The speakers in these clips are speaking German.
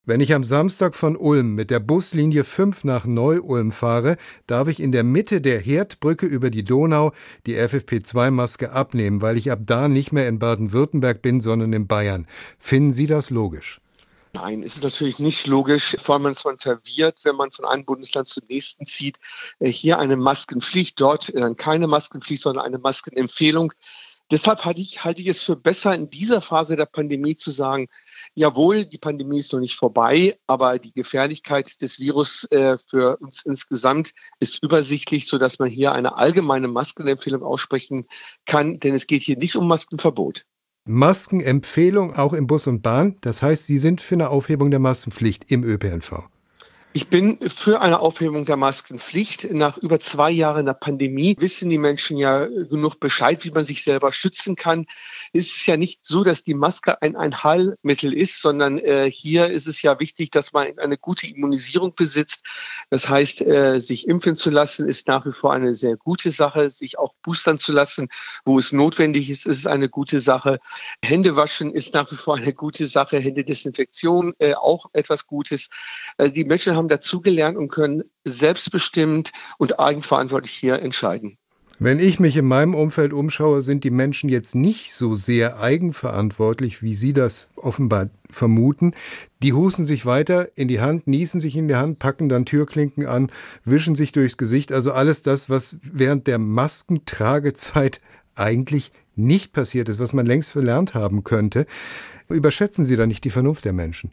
Wenn ich am Samstag von Ulm mit der Buslinie 5 nach Neu-Ulm fahre, darf ich in der Mitte der Herdbrücke über die Donau die FFP2-Maske abnehmen, weil ich ab da nicht mehr in Baden-Württemberg bin, sondern in Bayern. Finden Sie das logisch? Nein, es ist natürlich nicht logisch, vor allem wenn es man verwirrt, wenn man von einem Bundesland zum nächsten zieht. Hier eine Maskenpflicht, dort keine Maskenpflicht, sondern eine Maskenempfehlung. Deshalb halte ich es für besser, in dieser Phase der Pandemie zu sagen, jawohl, die Pandemie ist noch nicht vorbei, aber die Gefährlichkeit des Virus für uns insgesamt ist übersichtlich, sodass man hier eine allgemeine Maskenempfehlung aussprechen kann, denn es geht hier nicht um Maskenverbot. Maskenempfehlung auch im Bus und Bahn, das heißt, Sie sind für eine Aufhebung der Maskenpflicht im ÖPNV. Ich bin für eine Aufhebung der Maskenpflicht. Nach über 2 Jahren der Pandemie wissen die Menschen ja genug Bescheid, wie man sich selber schützen kann. Es ist ja nicht so, dass die Maske ein Heilmittel ist, sondern hier ist es ja wichtig, dass man eine gute Immunisierung besitzt. Das heißt, sich impfen zu lassen, ist nach wie vor eine sehr gute Sache. Sich auch boostern zu lassen, wo es notwendig ist, ist eine gute Sache. Hände waschen ist nach wie vor eine gute Sache. Händedesinfektion auch etwas Gutes. Die Menschen haben dazugelernt und können selbstbestimmt und eigenverantwortlich hier entscheiden. Wenn ich mich in meinem Umfeld umschaue, sind die Menschen jetzt nicht so sehr eigenverantwortlich, wie Sie das offenbar vermuten. Die husten sich weiter in die Hand, niesen sich in die Hand, packen dann Türklinken an, wischen sich durchs Gesicht. Also alles das, was während der Maskentragezeit eigentlich nicht passiert ist, was man längst verlernt haben könnte. Überschätzen Sie da nicht die Vernunft der Menschen?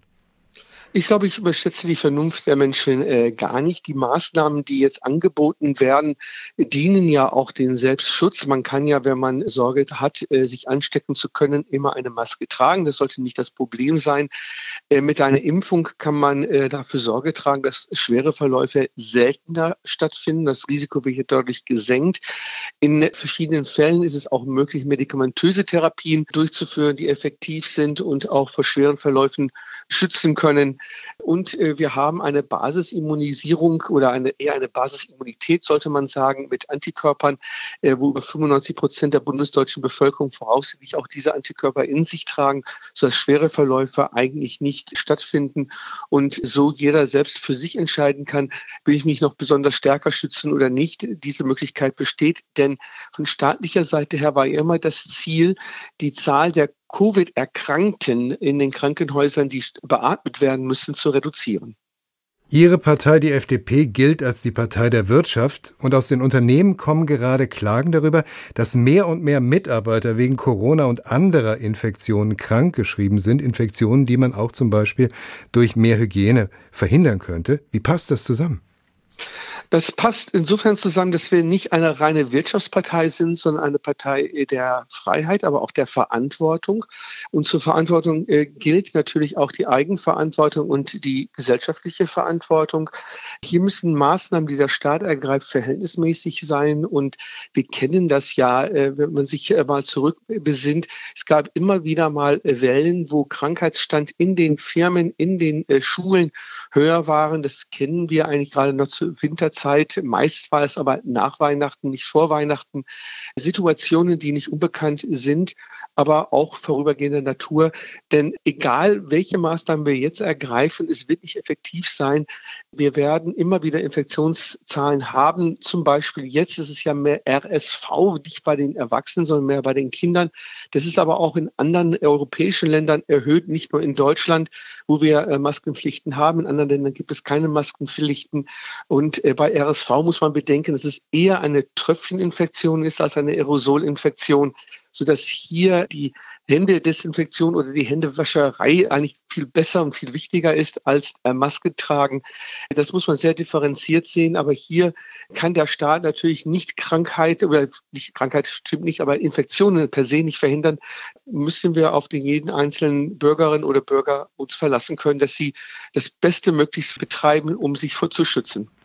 Ich glaube, ich überschätze die Vernunft der Menschen gar nicht. Die Maßnahmen, die jetzt angeboten werden, dienen ja auch den Selbstschutz. Man kann ja, wenn man Sorge hat, sich anstecken zu können, immer eine Maske tragen. Das sollte nicht das Problem sein. Mit einer Impfung kann man dafür Sorge tragen, dass schwere Verläufe seltener stattfinden. Das Risiko wird hier deutlich gesenkt. In verschiedenen Fällen ist es auch möglich, medikamentöse Therapien durchzuführen, die effektiv sind und auch vor schweren Verläufen schützen können. Und wir haben eine Basisimmunisierung oder eher eine Basisimmunität, sollte man sagen, mit Antikörpern, wo über 95% der bundesdeutschen Bevölkerung voraussichtlich auch diese Antikörper in sich tragen, sodass schwere Verläufe eigentlich nicht stattfinden und so jeder selbst für sich entscheiden kann, will ich mich noch besonders stärker schützen oder nicht. Diese Möglichkeit besteht, denn von staatlicher Seite her war immer das Ziel, die Zahl der Covid-Erkrankten in den Krankenhäusern, die beatmet werden müssen, zu reduzieren. Ihre Partei, die FDP, gilt als die Partei der Wirtschaft und aus den Unternehmen kommen gerade Klagen darüber, dass mehr und mehr Mitarbeiter wegen Corona und anderer Infektionen krankgeschrieben sind, Infektionen, die man auch zum Beispiel durch mehr Hygiene verhindern könnte. Wie passt das zusammen? Das passt insofern zusammen, dass wir nicht eine reine Wirtschaftspartei sind, sondern eine Partei der Freiheit, aber auch der Verantwortung. Und zur Verantwortung gilt natürlich auch die Eigenverantwortung und die gesellschaftliche Verantwortung. Hier müssen Maßnahmen, die der Staat ergreift, verhältnismäßig sein. Und wir kennen das ja, wenn man sich mal zurückbesinnt. Es gab immer wieder mal Wellen, wo Krankheitsstand in den Firmen, in den Schulen höher waren. Das kennen wir eigentlich gerade noch zur Winterzeit. Meist war es aber nach Weihnachten, nicht vor Weihnachten. Situationen, die nicht unbekannt sind, aber auch vorübergehender Natur. Denn egal, welche Maßnahmen wir jetzt ergreifen, es wird nicht effektiv sein. Wir werden immer wieder Infektionszahlen haben. Zum Beispiel jetzt ist es ja mehr RSV, nicht bei den Erwachsenen, sondern mehr bei den Kindern. Das ist aber auch in anderen europäischen Ländern erhöht, nicht nur in Deutschland, wo wir Maskenpflichten haben. In anderen Ländern gibt es keine Maskenpflichten. Und bei RSV muss man bedenken, dass es eher eine Tröpfcheninfektion ist als eine Aerosolinfektion, sodass hier die Händedesinfektion oder die Händewascherei eigentlich viel besser und viel wichtiger ist als Maske tragen. Das muss man sehr differenziert sehen, aber hier kann der Staat natürlich nicht Krankheit, oder nicht Krankheit stimmt nicht, aber Infektionen per se nicht verhindern. Müssen wir auf jeden einzelnen Bürgerin oder Bürger uns verlassen können, dass sie das Beste möglichst betreiben, um sich zu schützen.